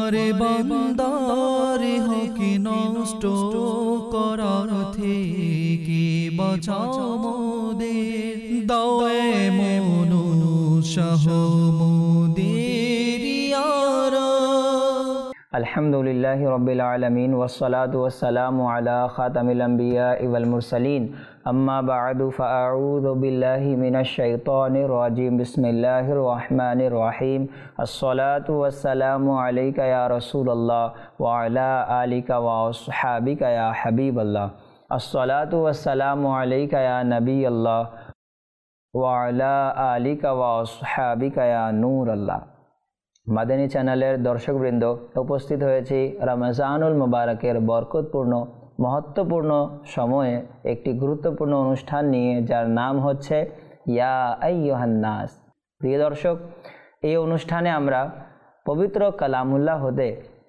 তোমারে বান্দারে হকি নষ্ট করার থেকে বাঁচাও মোদের, দাও এমন উৎসাহ মোদের ইয়া রাব। আলহামদুলিল্লাহি রাব্বিল আলামিন ওয়াসসালাতু ওয়াসসালামু আলা খাতামিল আম্বিয়াই ওয়াল মুরসালিন, আম্মা বা'দু ফাআউযু বিল্লাহি মিনাশ শাইতানির রাজিম। বিসমিল্লাহির রহমানির রহিম। আসসালাতু ওয়াসসালামু আলাইকা ইয়া রাসূলুল্লাহ ওয়া আলা আলিকা ওয়া আসহাবিকা ইয়া হাবিবাল্লাহ। আসসালাতু ওয়াসসালামু আলাইকা ইয়া নবিয়াল্লাহ ওয়া আলা আলিকা ওয়া আসহাবিকা ইয়া নূরাল্লাহ। মাদানী চ্যানেলের দর্শকবৃন্দ, উপস্থিত হয়েছি রমজানুল মুবারকের বরকতপূর্ণ মহত্বপূর্ণ সময়ে একটি গুরুত্বপূর্ণ অনুষ্ঠান নিয়ে, যার নাম হচ্ছে ইয়া আইয়ুহান নাস। প্রিয় দর্শক, এই অনুষ্ঠানে আমরা পবিত্র কালামুল্লাহ হতে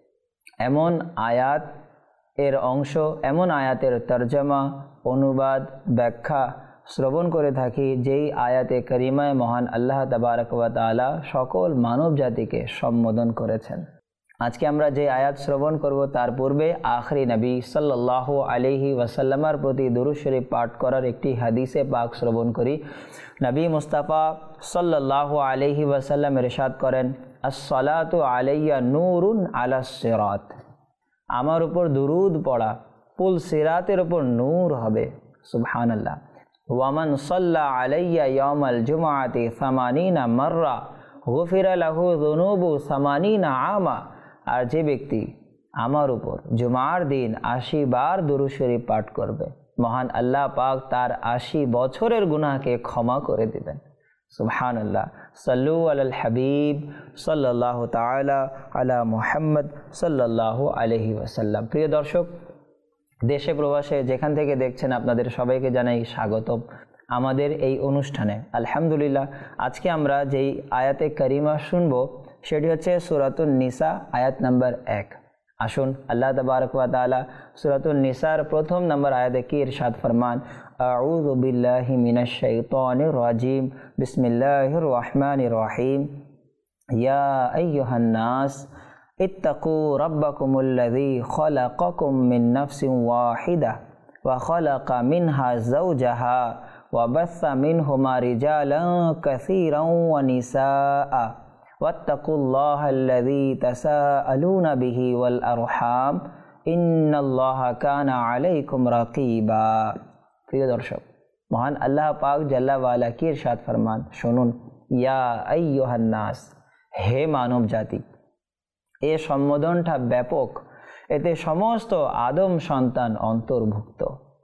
এমন আয়াত এর অংশ, এমন আয়াতের তর্জমা, অনুবাদ, ব্যাখ্যা শ্রবণ করে থাকি, যেই আয়াতে করিমায় মহান আল্লাহ তাবারক ওয়া তাআলা সকল মানব জাতিকে সম্বোধন করেছেন। আজকে আমরা যে আয়াত শ্রবণ করব, তার পূর্বে আখরি নবী সাল্লাল্লাহু আলাইহি ওয়াসাল্লামের প্রতি দুরূদ শরীফ পাঠ করার একটি হাদিসে পাক শ্রবণ করি। নবী মুস্তাফা সাল্লাল্লাহু আলাইহি ওয়াসাল্লাম ইরশাদ করেন, আস-সালাতু আলাইয়া নূরুন আলাস সিরাত। আমার উপর দুরূদ পড়া পুল সিরাতের উপর নূর হবে। সুবহানাল্লাহ। ওয়ামান সাল্লা আলাইয়া ইয়াউমাল জুমআতি 80 মাররা গুফিরা লাহু যুনুবু 80 আমা। আর যে ব্যক্তি আমার উপর জুমার দিন 80 বার দুরূদ শরীফ পাঠ করবে, মহান আল্লাহ পাক তার 80 বছরের গুনাহকে ক্ষমা করে দিবেন। সুবহানাল্লাহ। সাল্লু আলাল হাবিব সাল্লাল্লাহু তাআলা আলা মুহাম্মদ সাল্লাল্লাহু আলাইহি ওয়াসাল্লাম। প্রিয় দর্শক, দেশে প্রবাসে যেখান থেকে দেখছেন, আপনাদের সবাইকে জানাই স্বাগতম আমাদের এই অনুষ্ঠানে। আলহামদুলিল্লাহ, আজকে আমরা যেই আয়াতে কারিমা শুনব সেটি হচ্ছে সূরাতুন নিসা, আয়াত নাম্বার 1। আসুন আল্লাহ তাবারক ওয়া তাআলা সূরাতুন নিসার প্রথম নম্বর আয়াতে কি ইরশাদ ফরমান, আউযু বিল্লাহি মিনাশ শাইতানির রাজিম, বিসমিল্লাহির রহমানির রহিম। ইয়া আইয়ুহান নাস ইত্তাকু রাব্বাকুমুল্লাযী খালাকাকুম মিন নাফসিন ওয়াহিদাহ ওয়া খালাকা মিনহা যাওজাহা ওয়া বাসসা মিনহুমা রিজালান কাসীরান ওয়া নিসাআ ওয়াত্তাকুল্লাহাল্লাযী তাসাআলুনা বিহি ওয়াল আরহাম ইন্নাল্লাহা কানা আলাইকুম রাকীবা। প্রিয় দর্শক, মহান আল্লাহ পাক জাল্লা ওয়ালা কি ইরশাদ ফরমান, শুনুন। ইয়া আইয়ুহান নাস, হে মানব জাতি। এ সম্বোধনটা ব্যাপক, এতে সমস্ত আদম সন্তান অন্তর্ভুক্ত।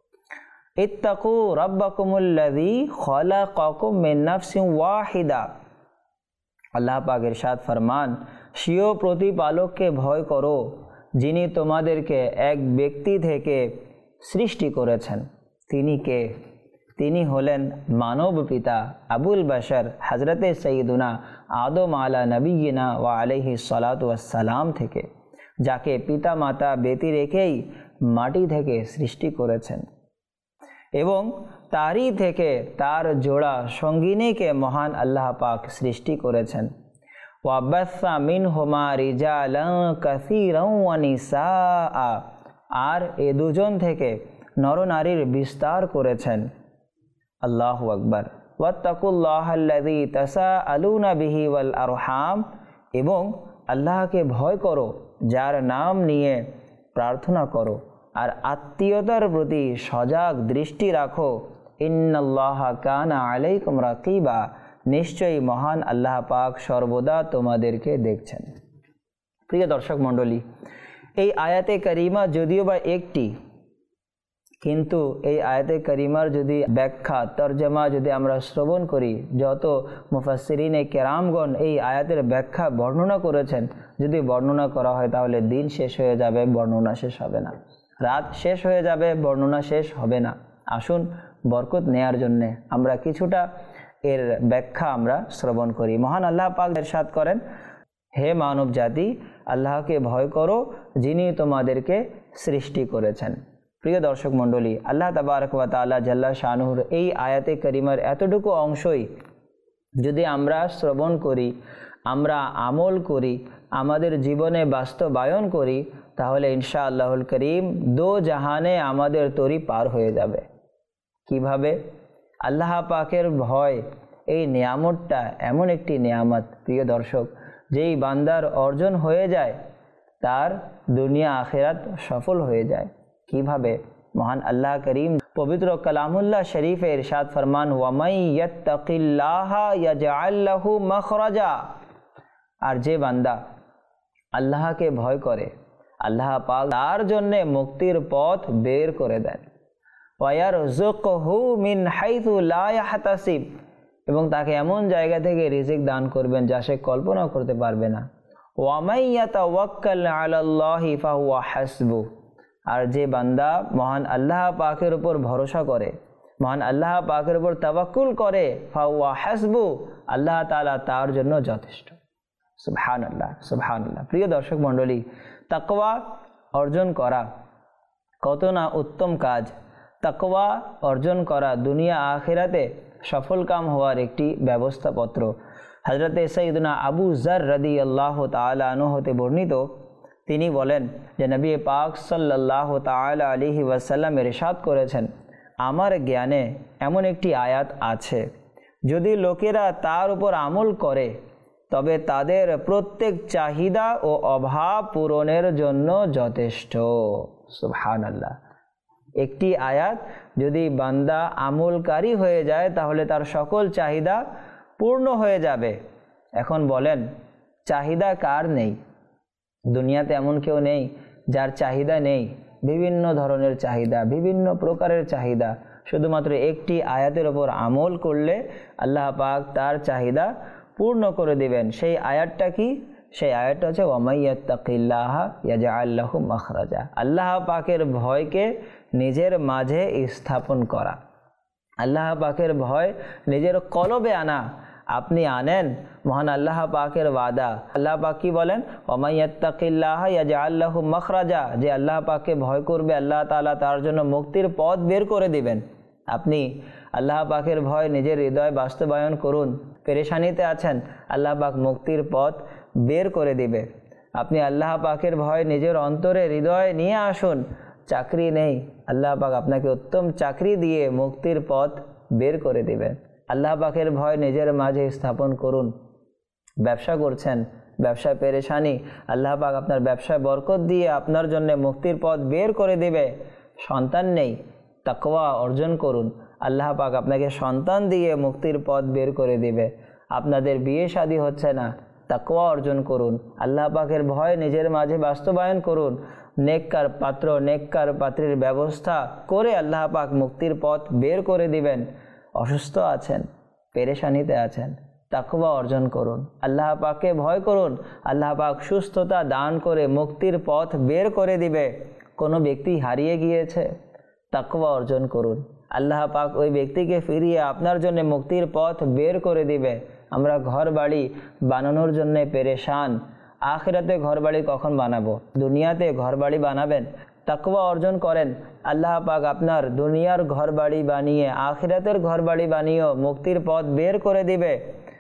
ইত্তাকু রাব্বাকুমুল্লাযী খালাকাকুম মিন নাফসিন ওয়াহিদা। আল্লাহ পাক ইরশাদ ফরমান, স্বীয় প্রতিপালককে ভয় করো, যিনি তোমাদেরকে এক ব্যক্তি থেকে সৃষ্টি করেছেন। তিনি কে? তিনি হলেন মানব পিতা আবুল বাশার হজরতে সঈদুনা আদম আলা নবীনা ওয়া আলাইহি সালাতু ওয়াসসালাম থেকে, যাকে পিতা মাতা ব্যতি রেখেই মাটি থেকে সৃষ্টি করেছেন, এবং তারই থেকে তার জোড়া সঙ্গিনীকে মহান আল্লাহ পাক সৃষ্টি করেছেন। ওয়া বাসসা মিনহুমা রিজালান কাসীরান ওয়া নিসাআ। আর এ দুজন থেকে নরনারীর বিস্তার করেছেন। আল্লাহু আকবার। ওয়াত্তাকুল্লাহাল্লাযী তাসাআলুনা বিহি ওয়াল আরহাম। এবং আল্লাহকে ভয় করো, যার নাম নিয়ে প্রার্থনা করো, আর আত্মীয়তার প্রতি সজাগ দৃষ্টি রাখো। ইন্নাল্লাহা কানা আলাইকুম রাকীবা। নিশ্চয়ই মহান আল্লাহ পাক সর্বদা তোমাদেরকে দেখছেন। প্রিয় দর্শক মণ্ডলী, এই আয়াতে কারিমা যদিও বা একটি, কিন্তু এই আয়াতে কারিমার যদি ব্যাখ্যা তর্জমা যদি আমরা শ্রবণ করি, যত মুফাসসিরিনে কেরামগণ এই আয়াতের ব্যাখ্যা বর্ণনা করেছেন, যদি বর্ণনা করা হয় তাহলে দিন শেষ হয়ে যাবে, বর্ণনা শেষ হবে না। রাত শেষ হয়ে যাবে, বর্ণনা শেষ হবে না। আসুন বরকত নেয়ার জন্যে আমরা কিছুটা এর ব্যাখ্যা আমরা শ্রবণ করি। মহান আল্লাহ পাক ইরশাদ করেন, হে মানব জাতি, আল্লাহকে ভয় করো, যিনি তোমাদেরকে সৃষ্টি করেছেন। প্রিয় দর্শক মণ্ডলী, আল্লাহ তাবারক ওয়া তাআলা জাল্লা শানুর এই আয়াতে কারিমার এতটুকু অংশই যদি আমরা শ্রবণ করি, আমরা আমল করি, আমাদের জীবনে বাস্তবায়ন করি তাহলে ইনশাআল্লাহুল করিম দো জাহানে আমাদের তরি পার হয়ে যাবে। কিভাবে? আল্লাহ পাকের ভয় এই নিয়ামতটা এমন একটি নিয়ামত প্রিয় দর্শক, যেই বান্দার অর্জন হয়ে যায় তার দুনিয়া আখিরাত সফল হয়ে যায়। কিভাবে? মহান আল্লাহ করিম পবিত্র কালামুল্লাহ শরীফে ইরশাদ ফরমান, ওয়ামাই ইয়াত্তাকিল্লাহা ইয়াজআল লাহু মাখরাজা। আর যে বান্দা আল্লাহকে ভয় করে আল্লাহ পাক তার জন্য মুক্তির পথ বের করে দেন। ওয়ায়ারযুকহু মিন হাইথু লা ইয়াহতাসিব, এবং তাকে এমন জায়গা থেকে রিজিক দান করবেন যা সে কল্পনা করতে পারবে না। ওয়ামাই ইয়াতাওয়াক্কাল আলাল্লাহি ফাহুয়া হাসবু। আর যে বান্দা মহান আল্লাহ পাকের উপর ভরসা করে, মহান আল্লাহ পাকের উপর তাওয়াক্কুল করে, ফাহুয়া হাসবু, আল্লাহ তাআলা তার জন্য যথেষ্ট। সুবহানাল্লাহ, সুবহানাল্লাহ। প্রিয় দর্শক মণ্ডলী, তাকওয়া অর্জন করা কত না উত্তম কাজ। তাকওয়া অর্জন করা দুনিয়া আখিরাতে সফল কাম হওয়ার একটি ব্যবস্থাপত্র। হযরতে সাইয়্যিদুনা আবু যর রাদিয়াল্লাহু তাআলা আনহু হতে বর্ণিত, তিনি বলেন যে নবী পাক সাল্লাল্লাহু তাআলা আলাইহি ওয়াসাল্লাম ইরশাদ করেছেন, আমার জ্ঞানে এমন একটি আয়াত আছে, যদি লোকেরা তার উপর আমল করে তবে তাদের প্রত্যেক চাহিদা ও অভাব পূরণের জন্য যথেষ্ট। সুবহানাল্লাহ। একটি আয়াত যদি বান্দা আমলকারী হয়ে যায় তাহলে তার সকল চাহিদা পূর্ণ হয়ে যাবে। এখন বলেন, চাহিদা কার নেই? দুনিয়াতে এমন কেউ নেই যার চাহিদা নেই। বিভিন্ন ধরনের চাহিদা, বিভিন্ন প্রকারের চাহিদা। শুধুমাত্র একটি আয়াতের ওপর আমল করলে আল্লাহ পাক তার চাহিদা পূর্ণ করে দিবেন। সেই আয়াতটা কি? সেই আয়াতটা হচ্ছে ওয়ামাই ইয়াত্তাকিল্লাহা ইয়াজআল লাহু মাখরাজা। আল্লাহ পাকের ভয়কে নিজের মাঝে স্থাপন করা, আল্লাহ পাকের ভয় নিজের কলবে আনা। আপনি আনেন, মহান আল্লাহ পাকের ওয়াদা। আল্লাহ পাক কি বলেন? ওয়ামাই ইয়াত্তাকিল্লাহা ইয়াজআল লাহু মাখরাজা। যে আল্লাহ পাককে ভয় করবে আল্লাহ তাআলা তার জন্য মুক্তির পথ বের করে দিবেন। আপনি আল্লাহ পাকের ভয় নিজের হৃদয়ে বাস্তবায়ন করুন। পেরেশানিতে আছেন, আল্লাহ পাক মুক্তির পথ বের করে দিবে। আপনি আল্লাহ পাকের ভয় নিজের অন্তরে হৃদয়ে নিয়ে আসুন। চাকরি নেই, আল্লাহ পাক আপনাকে উত্তম চাকরি দিয়ে মুক্তির পথ বের করে দিবেন। আল্লাহ পাকের ভয় নিজের মাঝে স্থাপন করুন। ব্যবসা করছেন, ব্যবসায় পেরেশানি, আল্লাহ পাক আপনার ব্যবসায় বরকত দিয়ে আপনার জন্য মুক্তির পথ বের করে দিবে। সন্তান নেই, তাকওয়া অর্জন করুন, আল্লাহ পাক আপনাকে সন্তান দিয়ে মুক্তির পথ বের করে দিবে। আপনাদের বিয়ে শাদী হচ্ছে না, তাকওয়া অর্জন করুন, আল্লাহ পাকের ভয় নিজের মাঝে বাস্তবায়ন করুন। নেককার পাত্র, নেককার পাত্রীর ব্যবস্থা করে আল্লাহ পাক মুক্তির পথ বের করে দিবেন। অসুস্থ আছেন, পেরেশানিতে আছেন, তাকওয়া অর্জন করুন, আল্লাহ পাককে ভয় করুন, আল্লাহ পাক সুস্থতা দান করে মুক্তির পথ বের করে দিবে। কোনো ব্যক্তি হারিয়ে গিয়েছে, তাকওয়া অর্জন করুন, আল্লাহ পাক ওই ব্যক্তিকে ফিরিয়ে আপনার জন্য মুক্তির পথ বের করে দিবে। আমরা ঘর বাড়ি বানানোর জন্য পেরেশান, আখিরাতে ঘর বাড়ি কখন বানাবো? দুনিয়াতে ঘর বাড়ি বানাবেন, তাকওয়া অর্জন করেন, আল্লাহ পাক আপনার দুনিয়ার ঘর বাড়ি বানিয়ে আখিরাতের ঘর বাড়ি বানিয়েও মুক্তির পথ বের করে দিবে।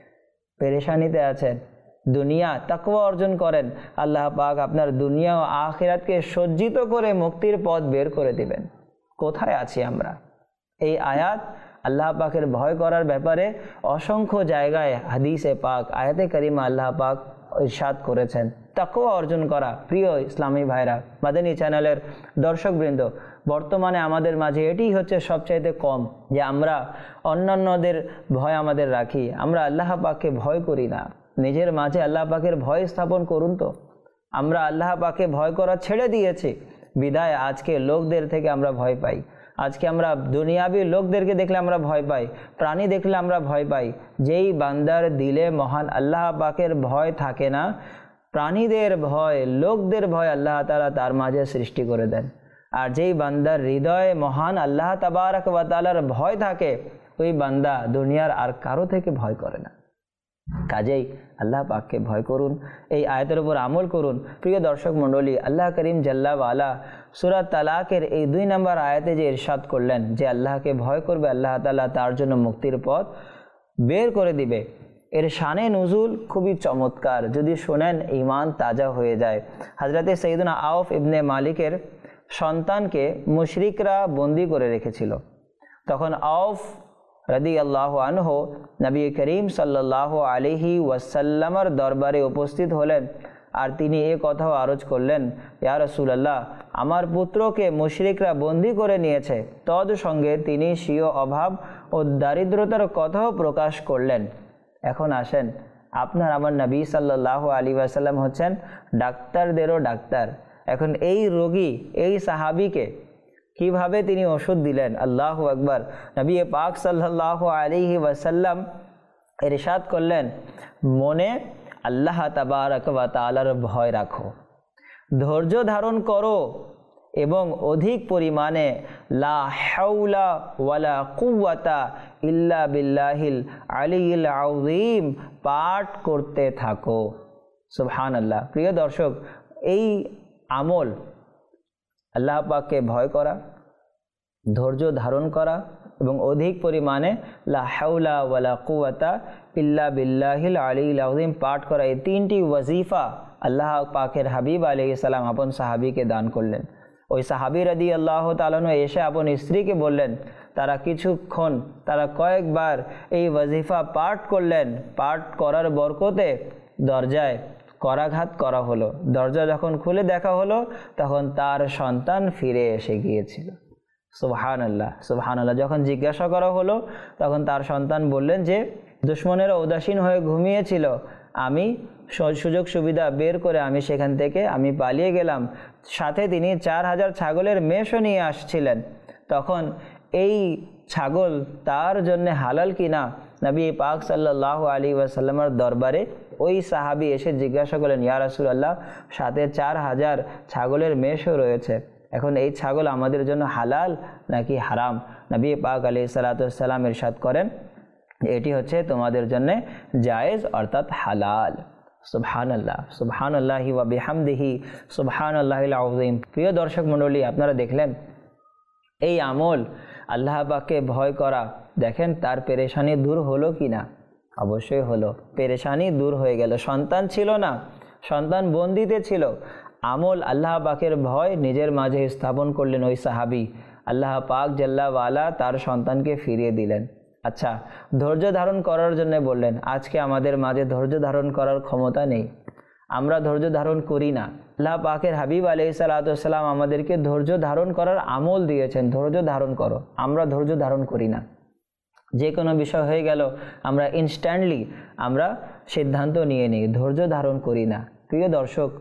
পেরেশানিতে আছেন, দুনিয়া, তাকওয়া অর্জন করেন, আল্লাহ পাক আপনার দুনিয়া ও আখিরাতকে সজ্জিত করে মুক্তির পথ বের করে দিবেন। কোথায় আছি আমরা? এই আয়াত আল্লাহ পাকের ভয় করার ব্যাপারে অসংখ্য জায়গায় হাদিসে পাক, আয়াতে কারিমা আল্লাহ পাক ইরশাদ করেছেন। তাকওয়া অর্জন করা। প্রিয় ইসলামী ভাইরা, মাদানী চ্যানেলের দর্শকবৃন্দ, বর্তমানে আমাদের মাঝে এটিই হচ্ছে সবচাইতে কম যে আমরা অন্যান্যদের ভয় আমাদের রাখি, আমরা আল্লাহ পাককে ভয় করি না। নিজের মাঝে আল্লাহ পাকের ভয় স্থাপন করুন। তো আমরা আল্লাহ পাককে ভয় করা ছেড়ে দিয়েছি, বিদায় আজকে লোকদের থেকে আমরা ভয় পাই। আজকে আমরা দুনিয়াবি লোকদেরকে দেখলে আমরা ভয় পাই, প্রাণী দেখলে আমরা ভয় পাই। যেই বান্দার দিলে মহান আল্লাহ পাকের ভয় থাকে না, প্রাণীদের ভয়, লোকদের ভয় আল্লাহ তাআলা তার মাঝে সৃষ্টি করে দেন। আর যেই বান্দার হৃদয়ে মহান আল্লাহ তাবারক ওয়া তাআলার ভয় থাকে, ওই বান্দা দুনিয়ার আর কারো থেকে ভয় করে না। কাজেই আল্লাহ পাককে ভয় করুন, এই আয়াতের উপর আমল করুন। প্রিয় দর্শক মণ্ডলী, আল্লাহ করিম জাল্লা ওয়ালা সূরা তালাকের এই 2 নম্বর আয়াতে যে ইরশাদ করলেন যে আল্লাহকে ভয় করবে আল্লাহ তাআলা তার জন্য মুক্তির পথ বের করে দিবে, এর শানে নুজুল খুবই চমৎকার, যদি শোনেন ঈমান তাজা হয়ে যায়। হযরতে সাইয়্যিদুনা আওফ ইবনে মালিকের সন্তানকে মুশরিকরা বন্দী করে রেখেছিল। তখন আওফ রাদিয়াল্লাহু আনহু নবী করিম সাল্লাল্লাহু আলাইহি ওয়াসাল্লামের দরবারে উপস্থিত হলেন আর তিনি এ কথাও আরজ করলেন, ইয়া রাসূলুল্লাহ, আমার পুত্রকে মুশরিকরা বন্দী করে নিয়েছে। তৎসঙ্গে তিনি স্বীয় অভাব ও দারিদ্রতার কথাও প্রকাশ করলেন। এখন আসেন, আপনার আমার নবী সাল্লাল্লাহু আলাইহি ওয়াসাল্লাম হচ্ছেন ডাক্তারদেরও ডাক্তার। এখন এই রোগী, এই সাহাবীকে কিভাবে তিনি ওষুধ দিলেন? আল্লাহু আকবার। নবী পাক সাল্লাল্লাহু আলাইহি ওয়াসাল্লাম ইরশাদ করলেন, মনে আল্লাহ তাবারক ওয়া তাআলার ভয় রাখো, ধৈর্য ধারণ করো এবং অধিক পরিমাণে লা হাওলা ওয়ালা কুওয়াতা ইল্লা বিল্লাহিল আলিয়্যিল আযীম পাঠ করতে থাকো। সুবহানাল্লাহ। প্রিয় দর্শক, এই আমল আল্লাহ পাককে ভয় করা, ধৈর্য ধারণ করা এবং অধিক পরিমাণে লা হাওলা ওয়ালা কুওয়াতা ইল্লা বিল্লাহিল আলিয়্যিল আযীম পাঠ করা, এই তিনটি ওয়াজিফা আল্লাহ পাকের হাবিব আলাইহিস সালাম আপন সাহাবীকে দান করলেন। ওই সাহাবী রাদিয়াল্লাহু তাআলা আনহু এসে আপন স্ত্রীকে বললেন, তারা কিছুক্ষণ, তারা কয়েকবার এই ওয়াজিফা পাঠ করলেন। পাঠ করার বরকতে দরজায় করাঘাত করা হলো। দরজা যখন খুলে দেখা হলো তখন তার সন্তান ফিরে এসে গিয়েছিল। সুবহানাল্লাহ, সুবহানাল্লাহ। যখন জিজ্ঞাসা করা হলো তখন তার সন্তান বললেন যে দুশমনেরা উদাসীন হয়ে ঘুমিয়েছিল, আমি সুযোগ সুবিধা বের করে আমি সেখান থেকে আমি পালিয়ে গেলাম। সাথে তিনি 4000 ছাগলের মেষও নিয়ে আসছিলেন। তখন এই ছাগল তার জন্য হালাল কিনা নবী পাক সাল্লাল্লাহু আলাইহি ওয়াসাল্লামের দরবারে ওই সাহাবী এসে জিজ্ঞাসা করলেন, ইয়া রাসূলুল্লাহ, সাথে 4000 ছাগলের মেষও রয়েছে, এখন এই ছাগল আমাদের জন্য হালাল নাকি হারাম? নবী পাক আলাইহিস সালাতু ওয়াস সালাম ইরশাদ করেন, এটি হচ্ছে তোমাদের জন্য জায়েজ অর্থাৎ হালাল। সুবহানাল্লাহ, সুবহানাল্লাহি ওয়া বিহামদিহি, সুবহানাল্লাহিল আযীম। প্রিয় দর্শক মণ্ডলী, আপনারা দেখলেন এই আমল আল্লাহ পাককে ভয় করা, দেখেন তার পেরেশানি দূর হলো কি না? অবশ্যই হলো। পেরেশানি দূর হয়ে গেল। সন্তান ছিল না, সন্তান বন্দিতে ছিল। আমল আল্লাহ পাকের ভয় নিজের মাঝে স্থাপন করলেন ওই সাহাবী। আল্লাহ পাক জাল্লা ওয়ালা তার সন্তানকে ফিরিয়ে দিলেন। আচ্ছা, ধৈর্য ধারণ করার জন্য বললেন। আজকে আমাদের মাঝে ধৈর্য ধারণ করার ক্ষমতা নেই, আমরা ধৈর্য ধারণ করি না। আল্লাহ পাকের হাবিব আলাইহিস সালাতু ওয়াস সালাম আমাদেরকে ধৈর্য ধারণ করার আমল দিয়েছেন, ধৈর্য ধারণ করো। আমরা ধৈর্য ধারণ করি না। যে কোনো বিষয় হয়ে গেল আমরা ইনস্ট্যান্টলি আমরা সিদ্ধান্ত নিয়ে নিই, ধৈর্য ধারণ করি না। প্রিয় দর্শক,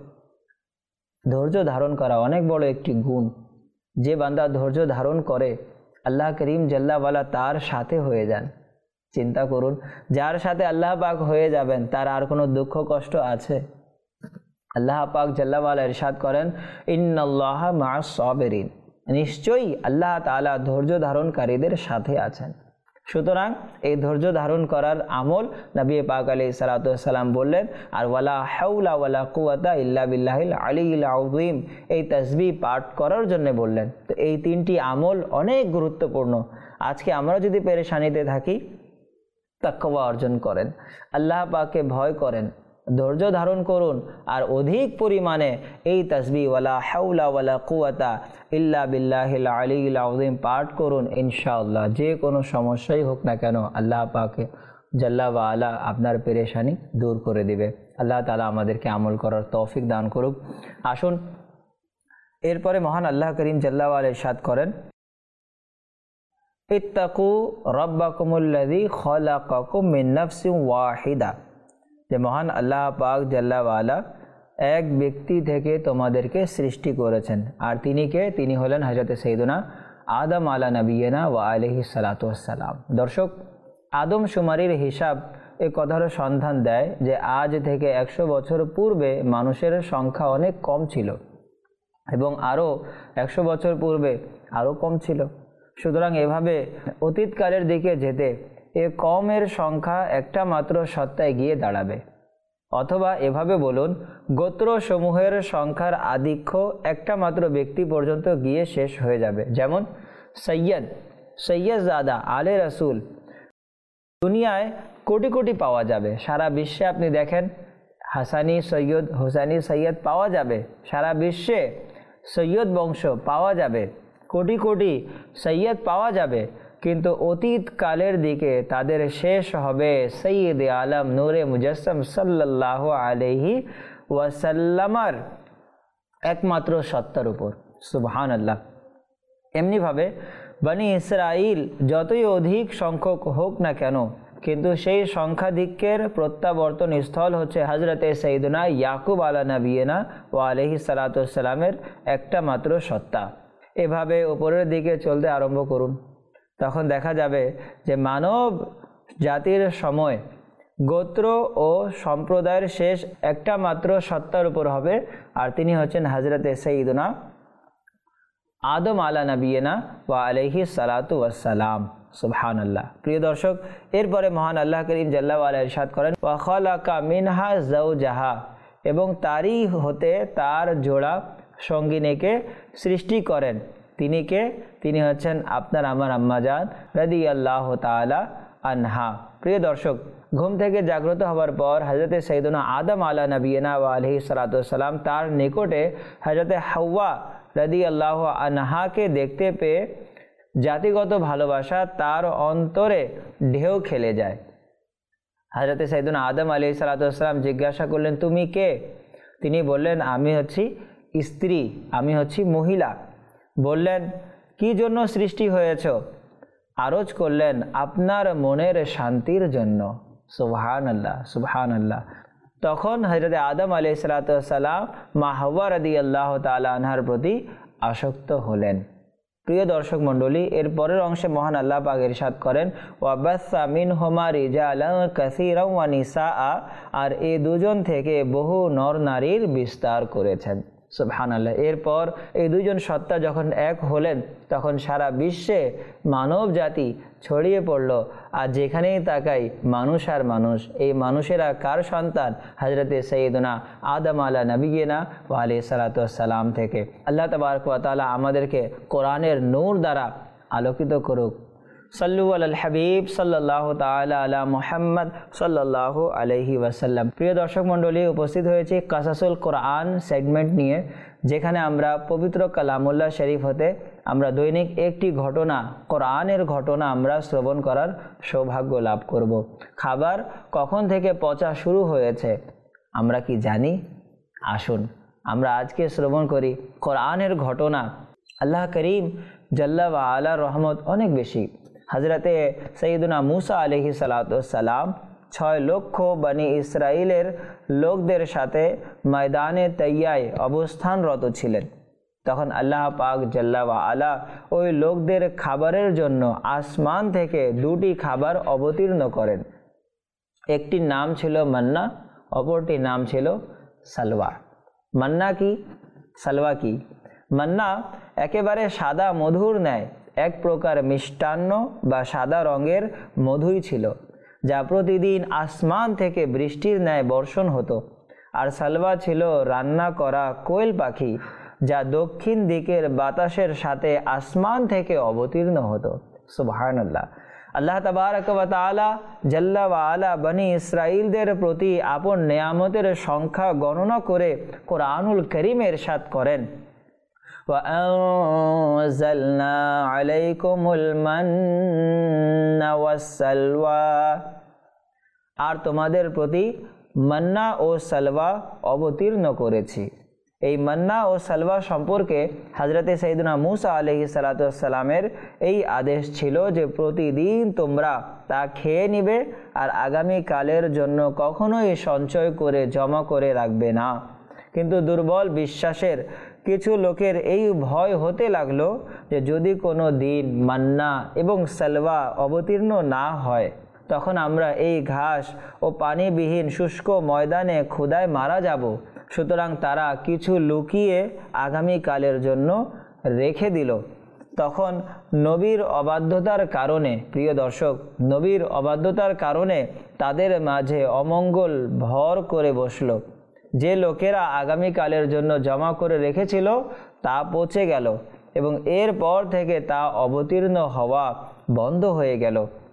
ধৈর্য ধারণ করা অনেক বড় একটি গুণ। যে বান্দা ধৈর্য ধারণ করে আল্লাহ করিম জাল্লা ওয়ালা তার সাথে হয়ে যান। চিন্তা করুন, যার সাথে আল্লাহ পাক হয়ে যাবেন তার আর কোনো দুঃখ কষ্ট আছে? আল্লাহ পাক জাল্লা ওয়ালা ইরশাদ করেন, ইন্নাল্লাহা মা'আস সাবিরিন, নিশ্চয়ই আল্লাহ তাআলা ধৈর্য ধারণকারীদের সাথে আছেন। সুতরাং এই ধৈর্য ধারণ করার আমল নবী পাক আলাইহিস সালাতু ওয়াস সালাম বললেন। আর ওয়ালা হাওলা ওয়ালা কুওয়াতা ইল্লা বিল্লাহিল আলিয়্যিল আযীম, এই তাসবিহ পাঠ করার জন্য বললেন। তো এই তিনটি আমল অনেক গুরুত্বপূর্ণ। আজকে আমরা যদি পেরেশানিতে থাকি, তাকওয়া অর্জন করেন, আল্লাহ পাককে ভয় করেন, ধৈর্য ধারণ করুন আর অধিক পরিমাণে এই তাসবিহ ওয়ালা হাওলা ওয়ালা কুওয়াতা ইল্লা বিল্লাহিল আলিয়্যিল আযীম পাঠ করুন। ইনশাআল্লাহ যে কোনো সমস্যাই হোক না কেন আল্লাহ পাক জাল্লা ওয়ালা আপনার পেরেশানি দূর করে দিবে। আল্লাহ তাআলা আমাদেরকে আমল করার তৌফিক দান করুক। আসুন এরপরে মহান আল্লাহ করিম জাল্লা ওয়ালা ইরশাদ করেন, ইত্তাকু রাব্বাকুমুল্লাযী খালাকাকুম মিন নাফসিন ওয়াহিদা, যে মহান আল্লাহ পাক জাল্লা ওয়ালা এক ব্যক্তি থেকে তোমাদেরকে সৃষ্টি করেছেন। আর তিনি কে? তিনি হলেন হযরত সাইয়্যিদুনা আদম আলা নবিয়িনা ওয়া আলাইহিস সালাতু ওয়াস সালাম। দর্শক, আদম শুমারির হিসাব এই কথার সন্ধান দেয় যে আজ থেকে 100 বছর পূর্বে মানুষের সংখ্যা অনেক কম ছিল এবং আরও 100 বছর পূর্বে আরও কম ছিল। সুতরাং এভাবে অতীতকালের দিকে যেতে এ কমের সংখ্যা একটা মাত্র সত্তায় গিয়ে দাঁড়াবে। অথবা এভাবে বলুন, গোত্রসমূহের সংখ্যার আধিক্য একটা মাত্র ব্যক্তি পর্যন্ত গিয়ে শেষ হয়ে যাবে। যেমন সৈয়দ, সৈয়দজাদা, আলে রসুল। দুনিয়ায় কোটি কোটি পাওয়া যাবে। সারা বিশ্বে আপনি দেখেন হাসানি সৈয়দ, হোসানি সৈয়দ পাওয়া যাবে, সারা বিশ্বে সৈয়দ বংশ পাওয়া যাবে, কোটি কোটি সৈয়দ পাওয়া যাবে, কিন্তু অতীত কালের দিকে তাদের শেষ হবে সৈয়দ আলম নূরে মুজাসসাম সাল্লাল্লাহু আলাইহি ওয়াসাল্লামার একমাত্র সত্তার উপর। সুবহানাল্লাহ। এমনিভাবে বনি ইসরাইল যতই অধিক সংখ্যক হোক না কেন, কিন্তু সেই সংখ্যাধিক্যের প্রত্যাবর্তন স্থল হচ্ছে হজরতে সৈয়দনা ইয়াকুব আলা নবিয়িনা ওয়া আলাইহি সালাতু ওয়াসসালামের একটা মাত্র সত্তা। এভাবে উপরের দিকে চলতে আরম্ভ করুন, তখন দেখা যাবে যে মানব জাতির সময় গোত্র ও সম্প্রদায়ের শেষ একটা মাত্র সত্তার উপর হবে, আর তিনি হচ্ছেন হজরতে সৈয়দনা আদম আলা নবিয়িনা ওয়া আলাইহি সালাতু ওয়াসসালাম। সুবহানাল্লাহ। প্রিয় দর্শক, এরপরে মহান আল্লাহ করিম জাল্লা ওয়ালা ইরশাদ করেন ওয়া খালাকা মিনহা যাওজাহা, এবং তারই হতে তার জোড়া সঙ্গিনীকে সৃষ্টি করেন। তিনি কে? তিনি হচ্ছেন আপনার আমার আম্মাজান রাদিয়াল্লাহু তাআলা আনহা। প্রিয় দর্শক, ঘুম থেকে জাগ্রত হওয়ার পর হজরতে সৈয়দনা আদম আলা নবিয়িনা ওয়া আলাইহি সালাতু ওয়াসসালাম তার নিকটে হজরতে হাওয়া রাদিয়াল্লাহু আনহাকে দেখতে পেয়ে জাতিগত ভালোবাসা তার অন্তরে ঢেউ খেলে যায়। হজরতে সৈয়দনা আদম আলাইহিস সালাতু ওয়াসসালাম জিজ্ঞাসা করলেন, তুমি কে? তিনি বললেন, আমি হচ্ছি স্ত্রী, আমি হচ্ছি মহিলা। বললেন, কি জন্য সৃষ্টি হয়েছ? আরজ করলেন, আপনার মনের শান্তির জন্য। সুবহানাল্লাহ, সুবহানাল্লাহ। তখন হজরতে আদম আলাইহিস সালাতু ওয়াসসালাম মা হাওয়া রাদিয়াল্লাহু তাআলা আনহার প্রতি আসক্ত হলেন। প্রিয় দর্শক মণ্ডলী, এর পরের অংশে মহান আল্লাহ পাক ইরশাদ করেন ওয়াবাসসা মিনহুমা রিজালান কাসীরান ওয়া নিসাআ, আর এই দুজন থেকে বহু নর নারীর বিস্তার করেছেন। সুবহানাল্লাহ। এরপর এই দুজন সত্তা যখন এক হলেন, তখন সারা বিশ্বে মানব জাতি ছড়িয়ে পড়ল, আর যেখানেই তাকাই মানুষ আর মানুষ। এই মানুষেরা কার সন্তান? হজরতে সৈয়দনা আদম আলা নবিয়িনা ওয়া আলাইহিস সালাতু ওয়াসসালাম থেকে। আল্লাহ তাবারক ওয়া তাআলা আমাদেরকে কোরআনের নূর দ্বারা আলোকিত করুক। সাল্লু আলাল হাবিব সাল্লাল্লাহু তাআলা আলা মুহাম্মদ সাল্লাল্লাহু আলাইহি ওয়াসাল্লাম। প্রিয় দর্শক মণ্ডলী, উপস্থিত হয়েছে কাসাসুল কোরআন সেগমেন্ট নিয়ে, যেখানে আমরা পবিত্র কালামুল্লাহ শরীফ হতে আমরা দৈনিক একটি ঘটনা, কোরআনের ঘটনা আমরা শ্রবণ করার সৌভাগ্য লাভ করব। খাবার কখন থেকে পচা শুরু হয়েছে আমরা কি জানি? আসুন আমরা আজকে শ্রবণ করি কোরআনের ঘটনা। আল্লাহ করিম জাল্লা ওয়া আলা রহমত অনেক বেশি। হজরতে সৈয়দনা মুসা আলাইহিস সালাতু ওয়াসসালাম 6 লক্ষ বনি ইসরাইলের লোকদের সাথে ময়দানে তৈয়ায় অবস্থানরত ছিলেন। তখন আল্লাহ পাক জাল্লা ওয়া আলা ওই লোকদের খাবারের জন্য আসমান থেকে 2টি খাবার অবতীর্ণ করেন। একটির নাম ছিল মান্না, অপরটির নাম ছিল সালওয়া। মান্না কি, সালওয়া কি? মান্না একেবারে সাদা মধুর ন্যায় এক প্রকার মিষ্টান্ন বা সাদা রঙের মধুই ছিল, যা প্রতিদিন আসমান থেকে বৃষ্টির ন্যায় বর্ষণ হতো। আর সালওয়া ছিল রান্না করা কোয়েল পাখি, যা দক্ষিণ দিকের বাতাসের সাথে আসমান থেকে অবতীর্ণ হতো। সুবহানাল্লাহ। আল্লাহ তাবারক ওয়া তাআলা জাল্লা ওয়া আলা বনি ইসরাইলদের প্রতি আপন নেয়ামতের সংখ্যা গণনা করে কোরআনুল কারীমে ইরশাদ করেন وَأَنزَلْنَا عَلَيْكُمُ الْمَنَّ وَالسَّلْوَى, আর তোমাদের প্রতি মান্না ও সালওয়া অবতীর্ণ করেছি। এই মান্না ও সালওয়া সম্পর্কে হজরতে সৈয়দনা মুসা আলাইহিস সালাতু ওয়াসসালামের এই আদেশ ছিল যে প্রতিদিন তোমরা তা খেয়ে নিবে, আর আগামী কালের জন্য কখনোই সঞ্চয় করে জমা করে রাখবে না। কিন্তু দুর্বল বিশ্বাসের কিছু লোকের এই ভয় হতে লাগলো যে যদি কোনো দিন মান্না এবং সালওয়া অবতীর্ণ না হয়, তখন আমরা এই ঘাস ও পানিবিহীন শুষ্ক ময়দানে ক্ষুধায় মারা যাব। সুতরাং তারা কিছু লুকিয়ে আগামীকালের জন্য রেখে দিল। তখন নবীর অবাধ্যতার কারণে, প্রিয় দর্শক, নবীর অবাধ্যতার কারণে তাদের মাঝে অমঙ্গল ভর করে বসলো। যে লোকেরা আগামীকালের জন্য জমা করে রেখেছিল তা পচে গেল এবং এরপর থেকে তা অবতীর্ণ হওয়া বন্ধ হয়ে গেল।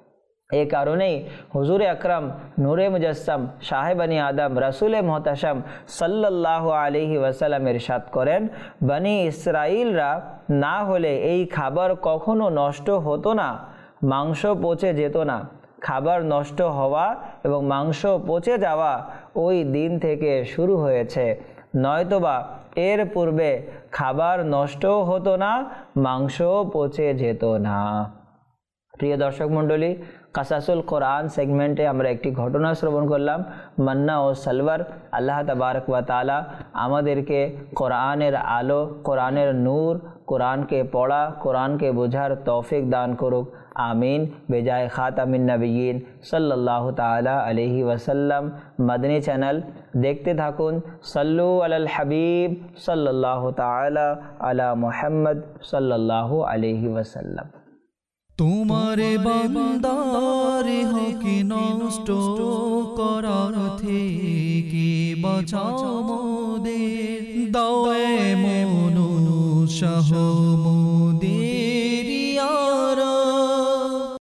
এই কারণেই হুজুর আকরাম নূরে মুজাসসাম শাহে বনি আদম রাসূলে মুহতাশাম সাল্লাল্লাহু আলাইহি ওয়াসাল্লাম ইরশাদ করেন, বনি ইসরাইলরা না হলে এই খাবার কখনো নষ্ট হতো না, মাংস পচে যেত না। খাবার নষ্ট হওয়া এবং মাংস পচে যাওয়া ওই দিন থেকে শুরু হয়েছে, নয়তোবা এর পূর্বে খাবার নষ্টও হতো না, মাংসও পচে যেত না। প্রিয় দর্শক মণ্ডলী, কাসাসুল কোরআন সেগমেন্টে আমরা একটি ঘটনা শ্রবণ করলাম, মান্না ও সালওয়ার। আল্লাহ তাবারক ওয়া তাআলা আমাদেরকে কোরআনের আলো, কোরআনের নূর, কোরআনকে পড়া, কোরআনকে বোঝার তৌফিক দান করুক, আমিন। বেজায় খাতামিন নবিয়্যিন সাল্লাল্লাহু তাআলা আলাইহি ওয়াসাল্লাম। মাদনী চ্যানেল দেখতে থাকুন। সাল্লু আলাল হাবিব সাল্লাল্লাহু তাআলা আলা মুহাম্মদ সাল্লাল্লাহু আলাইহি ওয়াসাল্লাম। তোমারে বান্দারে হকি নষ্ট করার থেকে বাঁচাও মোদের, দাও এ মনুষ্য মোদের